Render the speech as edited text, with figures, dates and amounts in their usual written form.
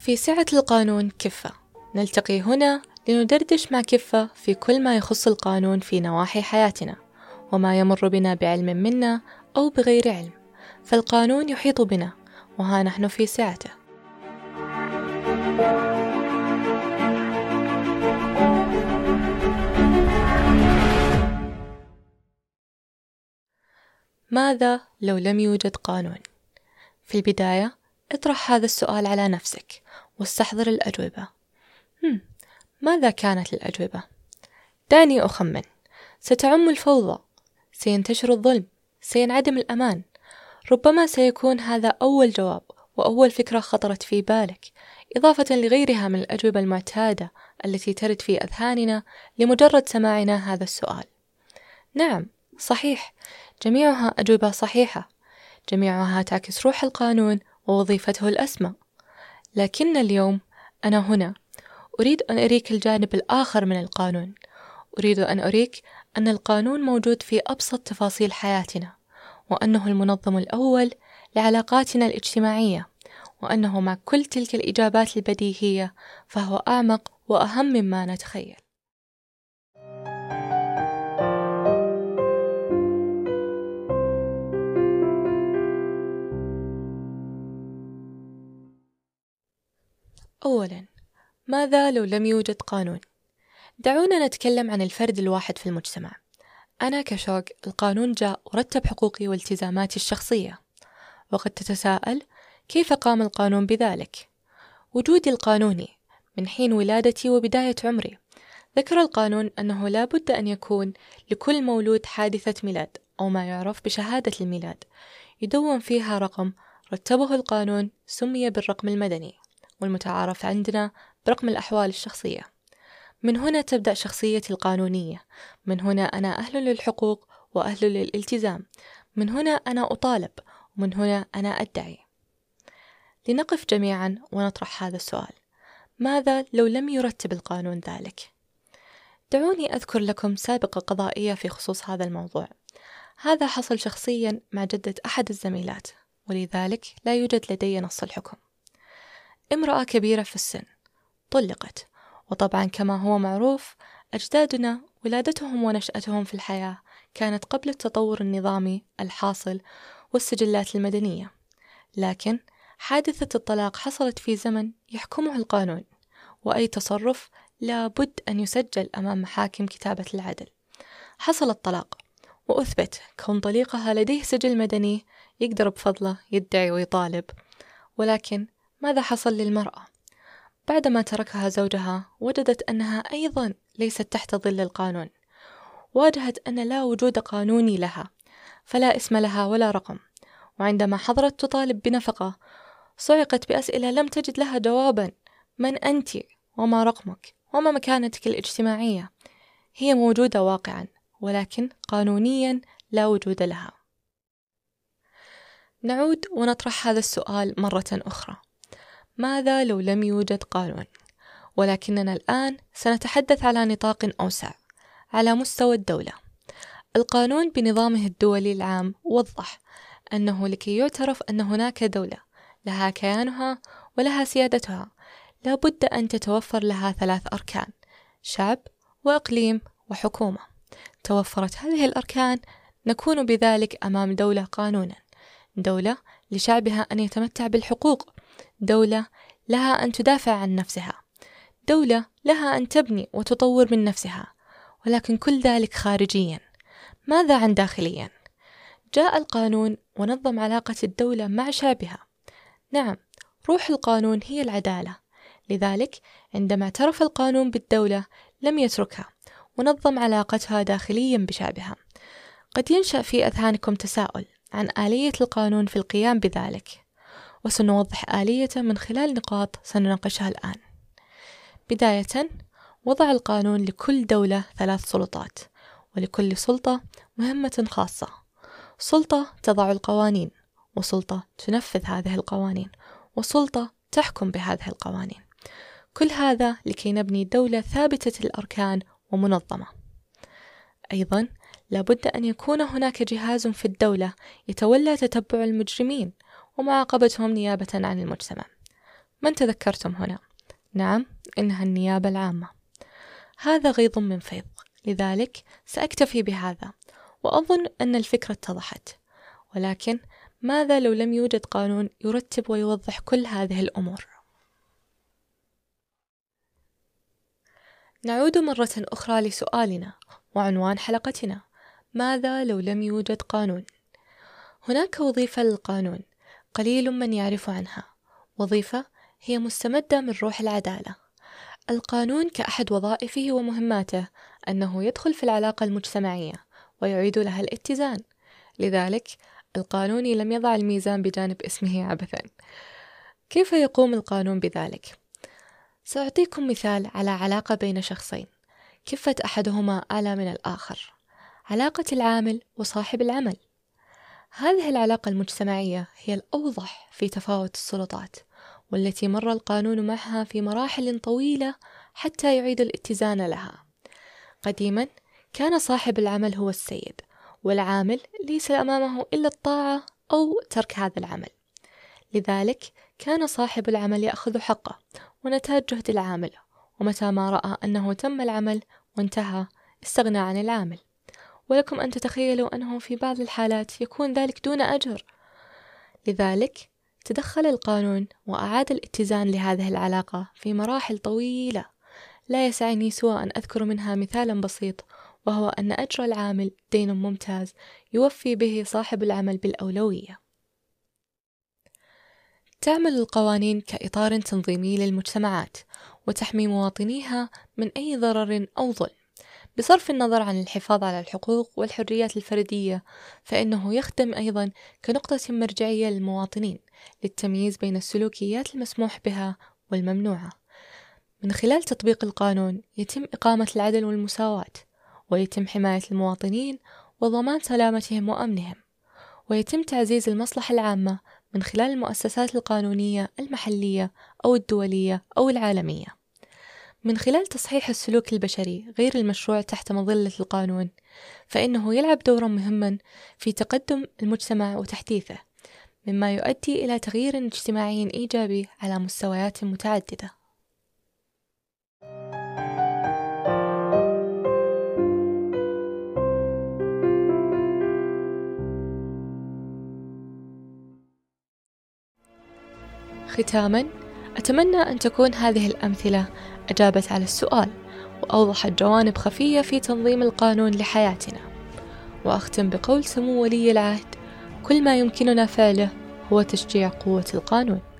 في سعة القانون كفة. نلتقي هنا لندردش مع كفة في كل ما يخص القانون في نواحي حياتنا وما يمر بنا بعلم منا أو بغير علم، فالقانون يحيط بنا وها نحن في سعته. ماذا لو لم يوجد قانون؟ في البداية اطرح هذا السؤال على نفسك واستحضر الأجوبة. ماذا كانت الأجوبة؟ دعني أخمن. ستعم الفوضى، سينتشر الظلم، سينعدم الأمان. ربما سيكون هذا أول جواب وأول فكرة خطرت في بالك، إضافة لغيرها من الأجوبة المعتادة التي ترد في أذهاننا لمجرد سماعنا هذا السؤال. نعم، صحيح، جميعها أجوبة صحيحة، جميعها تعكس روح القانون ووظيفته الأسمى. لكن اليوم أنا هنا أريد أن أريك الجانب الآخر من القانون. أريد أن أريك أن القانون موجود في أبسط تفاصيل حياتنا، وأنه المنظم الأول لعلاقاتنا الاجتماعية، وأنه مع كل تلك الإجابات البديهية فهو أعمق وأهم مما نتخيل. أولاً، ماذا لو لم يوجد قانون؟ دعونا نتكلم عن الفرد الواحد في المجتمع. أنا كشوق، القانون جاء ورتب حقوقي والتزاماتي الشخصية، وقد تتساءل كيف قام القانون بذلك؟ وجودي القانوني من حين ولادتي وبداية عمري. ذكر القانون أنه لا بد أن يكون لكل مولود حادثة ميلاد أو ما يعرف بشهادة الميلاد، يدون فيها رقم رتبه القانون سمي بالرقم المدني، والمتعارف عندنا برقم الأحوال الشخصية. من هنا تبدأ شخصيتي القانونية، من هنا أنا أهل للحقوق وأهل للالتزام، من هنا أنا أطالب، ومن هنا أنا أدعي. لنقف جميعا ونطرح هذا السؤال: ماذا لو لم يرتب القانون ذلك؟ دعوني أذكر لكم سابقة قضائية في خصوص هذا الموضوع. هذا حصل شخصيا مع جدة أحد الزميلات، ولذلك لا يوجد لدي نص الحكم. امرأة كبيرة في السن طلقت، وطبعا كما هو معروف أجدادنا ولادتهم ونشأتهم في الحياة كانت قبل التطور النظامي الحاصل والسجلات المدنية، لكن حادثة الطلاق حصلت في زمن يحكمه القانون، وأي تصرف لا بد أن يسجل أمام محاكم كتابة العدل. حصل الطلاق وأثبت كون طليقها لديه سجل مدني يقدر بفضله يدعي ويطالب، ولكن ماذا حصل للمرأة؟ بعدما تركها زوجها وجدت أنها أيضا ليست تحت ظل القانون، واجهت أن لا وجود قانوني لها، فلا اسم لها ولا رقم، وعندما حضرت تطالب بنفقة صعقت بأسئلة لم تجد لها جوابا. من أنت؟ وما رقمك؟ وما مكانتك الاجتماعية؟ هي موجودة واقعا، ولكن قانونيا لا وجود لها. نعود ونطرح هذا السؤال مرة أخرى: ماذا لو لم يوجد قانون؟ ولكننا الآن سنتحدث على نطاق أوسع، على مستوى الدولة. القانون بنظامه الدولي العام وضح أنه لكي يعترف أن هناك دولة لها كيانها ولها سيادتها لا بد أن تتوفر لها 3 أركان: شعب وإقليم وحكومة. توفرت هذه الأركان نكون بذلك أمام دولة قانونا، دولة لشعبها أن يتمتع بالحقوق، دولة لها أن تدافع عن نفسها، دولة لها أن تبني وتطور من نفسها. ولكن كل ذلك خارجيا. ماذا عن داخليا؟ جاء القانون ونظم علاقة الدولة مع شعبها. نعم، روح القانون هي العدالة، لذلك عندما اعترف القانون بالدولة لم يتركها ونظم علاقتها داخليا بشعبها. قد ينشأ في أذهانكم تساؤل عن آلية القانون في القيام بذلك، وسنوضح آليته من خلال نقاط سنناقشها الآن. بداية، وضع القانون لكل دولة 3 سلطات، ولكل سلطة مهمة خاصة: سلطة تضع القوانين، وسلطة تنفذ هذه القوانين، وسلطة تحكم بهذه القوانين. كل هذا لكي نبني دولة ثابتة الأركان ومنظمة. أيضا لابد أن يكون هناك جهاز في الدولة يتولى تتبع المجرمين ومعاقبتهم نيابة عن المجتمع. من تذكرتم هنا؟ نعم، إنها النيابة العامة. هذا غيض من فيض، لذلك سأكتفي بهذا، وأظن أن الفكرة اتضحت. ولكن ماذا لو لم يوجد قانون يرتب ويوضح كل هذه الأمور؟ نعود مرة أخرى لسؤالنا وعنوان حلقتنا: ماذا لو لم يوجد قانون؟ هناك وظيفة للقانون قليل من يعرف عنها، وظيفة هي مستمدة من روح العدالة. القانون كأحد وظائفه ومهماته أنه يدخل في العلاقة المجتمعية ويعيد لها الاتزان. لذلك القانوني لم يضع الميزان بجانب اسمه عبثا. كيف يقوم القانون بذلك؟ سأعطيكم مثال على علاقة بين شخصين كفة أحدهما أعلى من الآخر، علاقة العامل وصاحب العمل. هذه العلاقة المجتمعية هي الأوضح في تفاوت السلطات، والتي مر القانون معها في مراحل طويلة حتى يعيد الاتزان لها. قديما كان صاحب العمل هو السيد، والعامل ليس أمامه إلا الطاعة أو ترك هذا العمل. لذلك كان صاحب العمل يأخذ حقه ونتاج جهد العامل، ومتى ما رأى أنه تم العمل وانتهى استغنى عن العامل. ولكم أن تتخيلوا أنه في بعض الحالات يكون ذلك دون أجر. لذلك تدخل القانون وأعاد الاتزان لهذه العلاقة في مراحل طويلة، لا يسعني سوى أن أذكر منها مثالا بسيط، وهو أن أجر العامل دين ممتاز يوفي به صاحب العمل بالأولوية. تعمل القوانين كإطار تنظيمي للمجتمعات، وتحمي مواطنيها من أي ضرر أو ظلم. بصرف النظر عن الحفاظ على الحقوق والحريات الفردية، فإنه يخدم أيضا كنقطة مرجعية للمواطنين للتمييز بين السلوكيات المسموح بها والممنوعة. من خلال تطبيق القانون يتم إقامة العدل والمساواة، ويتم حماية المواطنين وضمان سلامتهم وأمنهم، ويتم تعزيز المصلحة العامة من خلال المؤسسات القانونية المحلية أو الدولية أو العالمية. من خلال تصحيح السلوك البشري غير المشروع تحت مظلة القانون، فإنه يلعب دورا مهما في تقدم المجتمع وتحديثه، مما يؤدي إلى تغيير اجتماعي إيجابي على مستويات متعددة. ختاما، أتمنى أن تكون هذه الأمثلة أجابت على السؤال وأوضحت جوانب خفية في تنظيم القانون لحياتنا. وأختم بقول سمو ولي العهد: كل ما يمكننا فعله هو تشجيع قوة القانون.